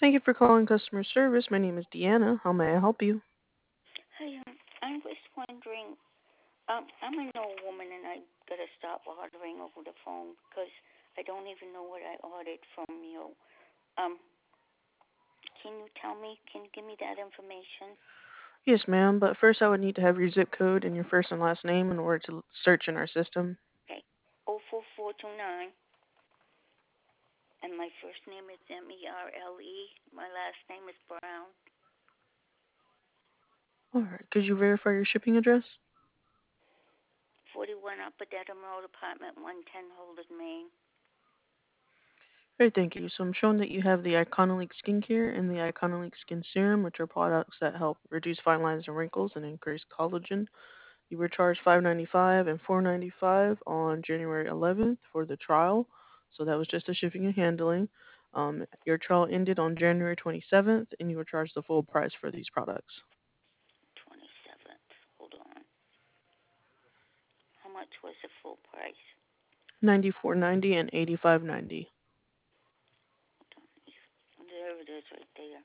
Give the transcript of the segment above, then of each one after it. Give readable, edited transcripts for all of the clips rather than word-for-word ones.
Thank you for calling customer service. My name is Deanna. How may I help you? Hey, I was wondering, I'm an old woman and I gotta stop ordering over the phone because I don't even know what I ordered from you. Um, can you tell me? Can you give me that information? Yes, ma'am, but first I would need to have your zip code and your first and last name in order to search in our system. Okay, 04429, and my first name is Merle. My last name is Brown. Alright, could you verify your shipping address? 41 Upper Dedham Road, apartment 110, Holden, Maine. Great, thank you. So I'm showing that you have the Iconoleak Skincare and the Iconoleak Skin Serum, which are products that help reduce fine lines and wrinkles and increase collagen. You were charged $5.95 and $4.95 on January 11th for the trial, so that was just the shipping and handling. Your trial ended on January 27th, and you were charged the full price for these products. 27th. Hold on. How much was the full price? $94.90 and $85.90. There it is right there.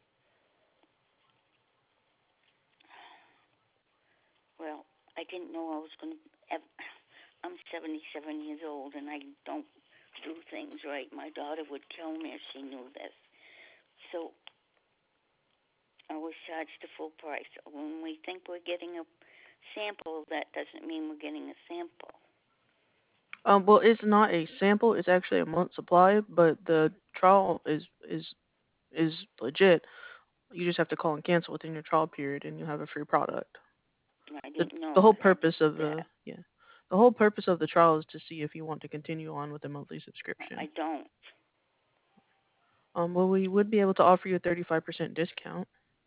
Well, I didn't know I was going to. I'm 77 years old and I don't do things right. My daughter would kill me if she knew this. So I was charged the full price. When we think we're getting a sample, that doesn't mean we're getting a sample. Well, it's not a sample; it's actually a month supply, but the trial is legit. You just have to call and cancel within your trial period, and you have a free product. I the didn't know The I whole had to purpose do of that. the whole purpose of the trial is to see if you want to continue on with a monthly I subscription. don't. Well, we would be able to offer you a 35% discount.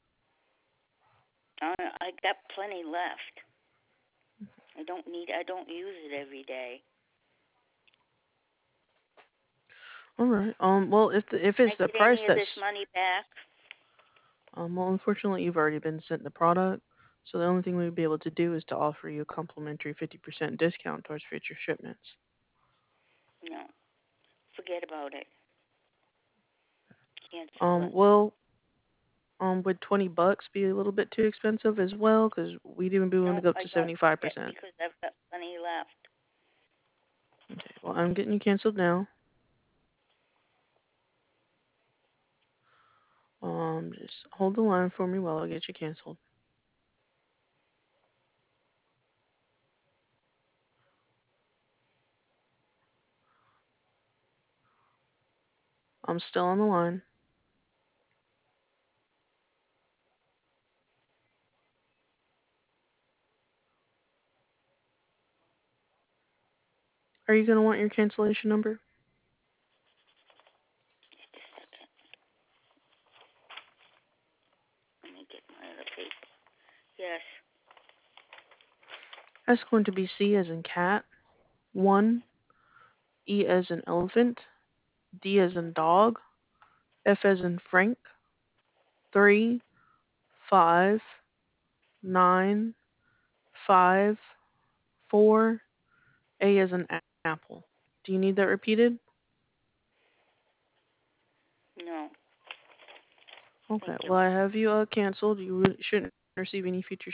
I got plenty left. I don't use it every day. All right. Well, if Can I it's the get price any of this that's money back? well, unfortunately, you've already been sent the product, so the only thing we'd be able to do is to offer you a complimentary 50% discount towards future shipments. No. Forget about it. Cancel Um, it. well, would $20 be a little bit too expensive as well? Because we'd even be willing to No, go up I to don't 75%. because I've got plenty left. Okay. Well, I'm getting you canceled now. Just hold the line for me while I get you canceled. I'm still on the line. Are you gonna want your cancellation number? Just a second. Let me get my other paper. Yes. That's going to be C as in cat, 1, E as in elephant, D as in dog, F as in Frank, 3, 5, 9, 5, 4, A as in apple. Do you need that repeated? No. Okay, Thank you. well, I have you canceled. You shouldn't receive any future